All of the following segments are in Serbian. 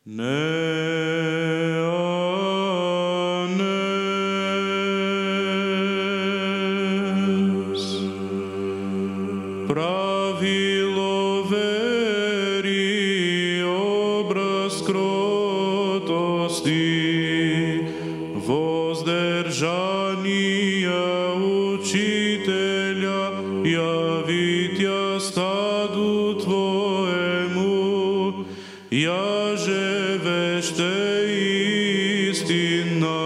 Pravilo veri, obraz krotosti, vozdržanija učitelja, javitja stadu tvojemu, jaže vešte istina,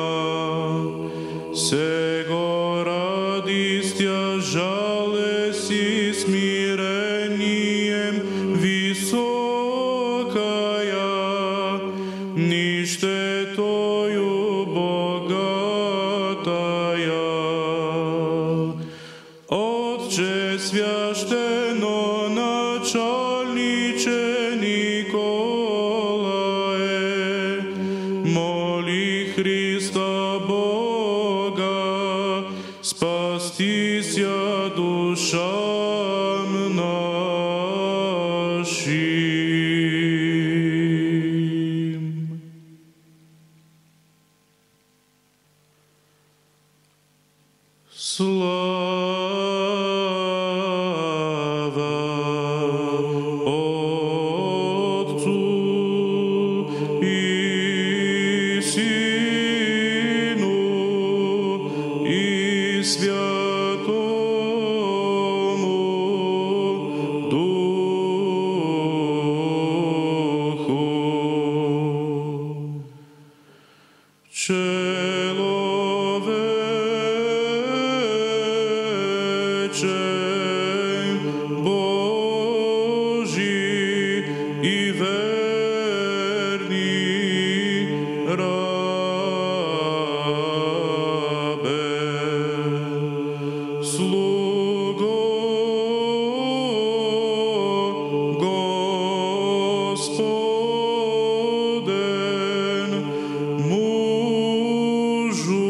sego radistja žale si smirenijem visokaja, ništetoju bogataja. Otče svjašteno načalniče Nikolae, moli Hrista Boga, spastisja dušam našim. Slava Otcu i Sinu i Svjatomu Duhu. Boži i verni rabe, slugo Gospoden, mužu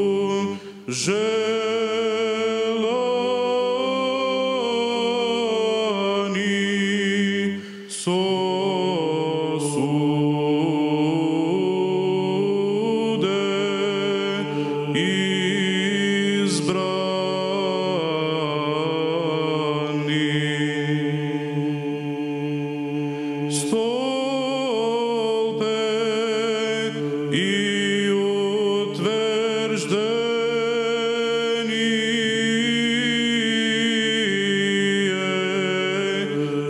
želani sosude izbrani. Stolpe i utvrđenije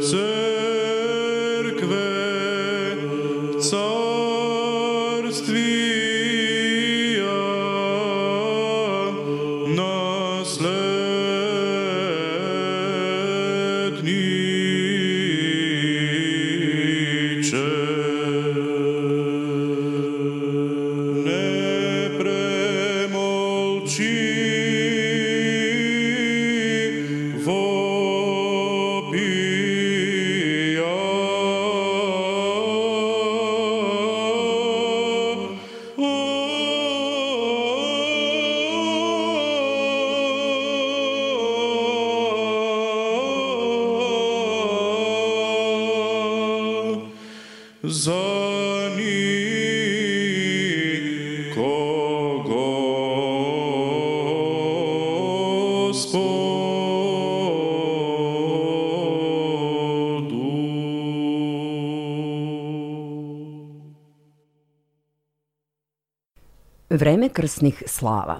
crkve carstvija nasledniče. Ne premolči vopija, za Vreme krsnih slava.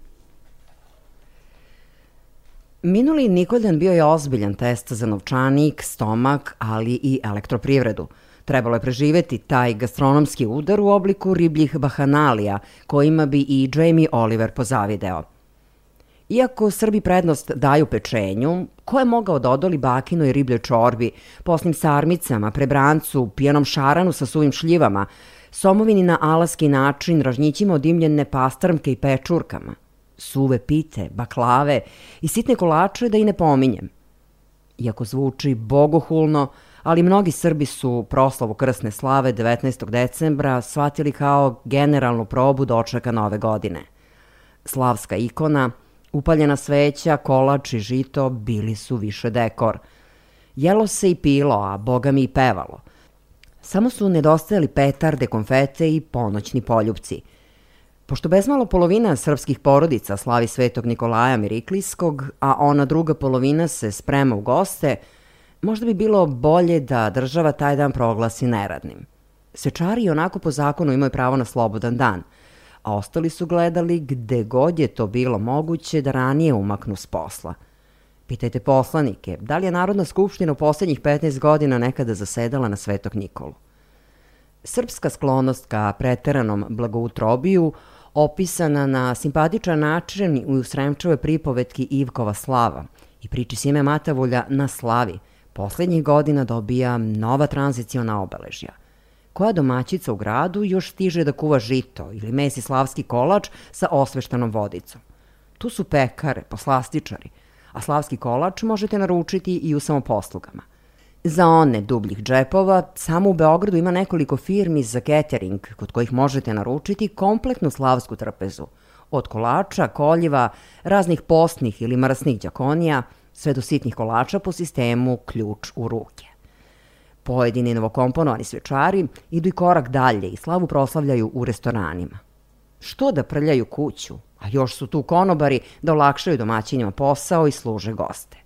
Minuli Nikoljan bio je ozbiljan test za novčanik, stomak, ali i elektroprivredu. Trebalo je preživeti taj gastronomski udar u obliku ribljih bahanalija, kojima bi i Jamie Oliver pozavideo. Iako Srbi prednost daju pečenju, ko je mogao da odoli bakinoj ribljoj čorbi, posnim sarmicama, prebrancu, pijanom šaranu sa suvim šljivama, somovini na alaski način, ražnjićima odimljene pastrmke i pečurkama, suve pite, baklave i sitne kolače da i ne pominjem. Iako zvuči bogohulno, ali mnogi Srbi su proslavu krsne slave 19. decembra shvatili kao generalnu probu dočeka nove godine. Slavska ikona, upaljena sveća, kolač i žito bili su više dekor. Jelo se i pilo, a boga mi i pevalo. Samo su nedostajali petarde, konfete i ponoćni poljupci. Pošto bezmalo polovina srpskih porodica slavi Svetog Nikolaja Miriklijskog, a ona druga polovina se sprema u goste, možda bi bilo bolje da država taj dan proglasi neradnim. Svečari onako po zakonu imaju pravo na slobodan dan, a ostali su gledali gde god je to bilo moguće da ranije umaknu s posla. Pitajte poslanike, da li je Narodna skupština u poslednjih 15 godina nekada zasedala na Svetog Nikolu? Srpska sklonost ka preteranom blagoutrobiju, opisana na simpatičan način u Sremčevoj pripovetki Ivkova slava i priči Sime Matavulja Na slavi, poslednjih godina dobija nova tranziciona obeležja. Koja domaćica u gradu još stiže da kuva žito ili mesi slavski kolač sa osveštanom vodicom? Tu su pekare, poslastičari, a slavski kolač možete naručiti i u samoposlugama. Za one dubljih džepova, samo u Beogradu ima nekoliko firmi za catering kod kojih možete naručiti kompletnu slavsku trpezu, od kolača, koljiva, raznih postnih ili mrsnih đakonija, sve do sitnih kolača po sistemu ključ u ruke. Pojedini novokomponovani svečari idu i korak dalje i slavu proslavljaju u restoranima. Što da prljaju kuću, a još su tu konobari da olakšaju domaćinima posao i služe goste.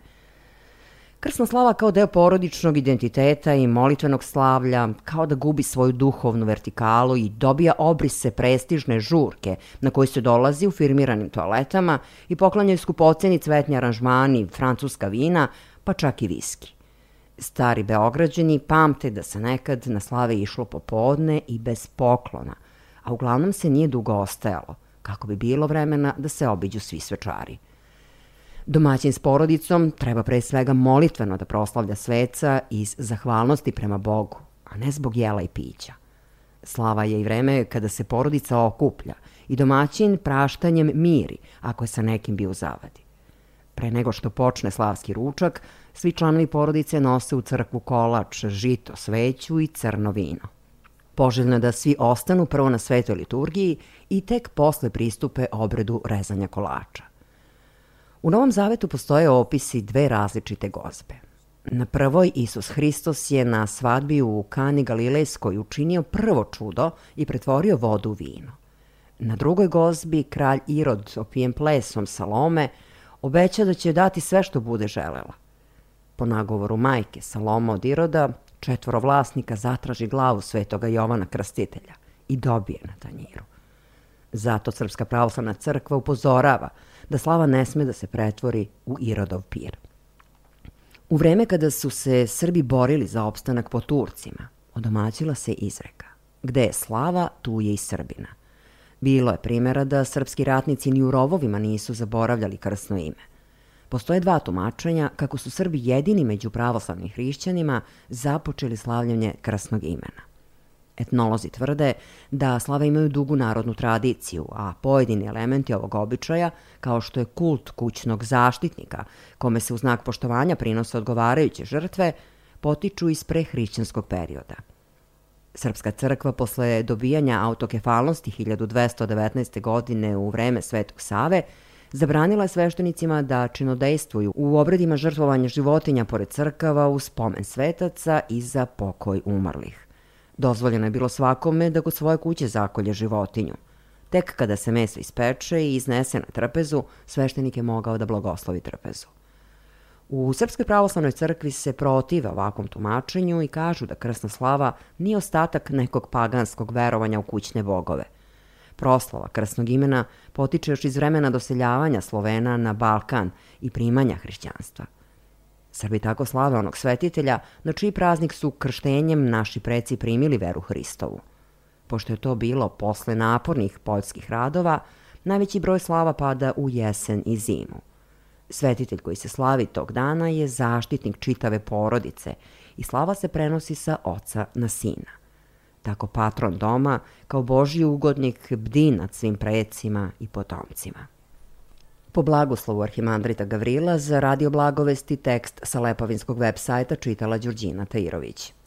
Krsna slava kao deo porodičnog identiteta i molitvenog slavlja, kao da gubi svoju duhovnu vertikalu i dobija obrise prestižne žurke na koji se dolazi u firmiranim toaletama i poklanjaju skupoceni cvetni aranžmani, francuska vina, pa čak i viski. Stari Beograđani pamte da se nekad na slave išlo popodne i bez poklona, a uglavnom se nije dugo ostajalo, kako bi bilo vremena da se obiđu svi svečari. Domaćin s porodicom treba pre svega molitveno da proslavlja sveca iz zahvalnosti prema Bogu, a ne zbog jela i pića. Slava je i vreme kada se porodica okuplja i domaćin praštanjem miri ako je sa nekim bio u zavadi. Pre nego što počne slavski ručak, svi članovi porodice nose u crkvu kolač, žito, sveću i crno vino. Poželjno je da svi ostanu prvo na svetoj liturgiji i tek posle pristupe obredu rezanja kolača. U Novom zavetu postoje opisi dve različite gozbe. Na prvoj Isus Hristos je na svadbi u Kani Galilejskoj učinio prvo čudo i pretvorio vodu u vino. Na drugoj gozbi kralj Irod opijen plesom Salome obeća da će dati sve što bude želela. Po nagovoru majke Salome od Iroda, 4 vlasnika zatraži glavu svetoga Jovana Krstitelja i dobije na tanjiru. Zato Srpska pravoslavna crkva upozorava da slava ne sme da se pretvori u Irodov pir. U vreme kada su se Srbi borili za opstanak po Turcima, odomaćila se izreka: gde je slava, tu je i Srbina. Bilo je primjera da srpski ratnici ni u rovovima nisu zaboravljali krsno ime. Postoje 2 tumačenja kako su Srbi jedini među pravoslavnim hrišćanima započeli slavljanje krsnog imena. Etnolozi tvrde da slave imaju dugu narodnu tradiciju, a pojedini elementi ovog običaja, kao što je kult kućnog zaštitnika, kome se u znak poštovanja prinose odgovarajuće žrtve, potiču iz prehrišćanskog perioda. Srpska crkva posle dobijanja autokefalnosti 1219. godine u vreme Svetog Save zabranila je sveštenicima da činodejstvuju u obredima žrtvovanja životinja pored crkava u spomen svetaca i za pokoj umrlih. Dozvoljeno je bilo svakome da kod svoje kuće zakolje životinju. Tek kada se meso ispeče i iznese na trpezu, sveštenik je mogao da blagoslovi trpezu. U Srpskoj pravoslavnoj crkvi se protive ovakvom tumačenju i kažu da krsna slava nije ostatak nekog paganskog verovanja u kućne bogove. Proslava krsnog imena potiče još iz vremena doseljavanja Slovena na Balkan i primanja hrišćanstva. Srbi tako slave onog svetitelja na čiji praznik su krštenjem naši preci primili veru Hristovu. Pošto je to bilo posle napornih poljskih radova, najveći broj slava pada u jesen i zimu. Svetitelj koji se slavi tog dana je zaštitnik čitave porodice i slava se prenosi sa oca na sina. Tako patron doma, kao Božji ugodnik, bdi nad svim precima i potomcima. Po blagoslovu arhimandrita Gavrila za Radio Blagovesti tekst sa Lepovinskog web sajta čitala Đurđina Tajirović.